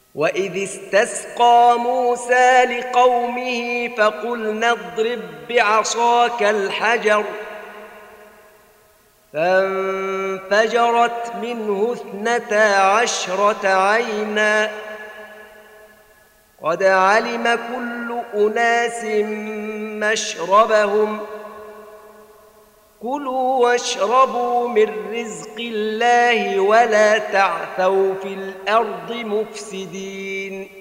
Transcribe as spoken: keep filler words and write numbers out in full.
وإذ استسقى موسى لقومه فقلنا اضرب بعصاك الحجر فانفجرت منه اثنتا عشرة عينا قد علم كل أناس مشربهم كلوا واشربوا من رزق الله ولا تعثوا في الأرض مفسدين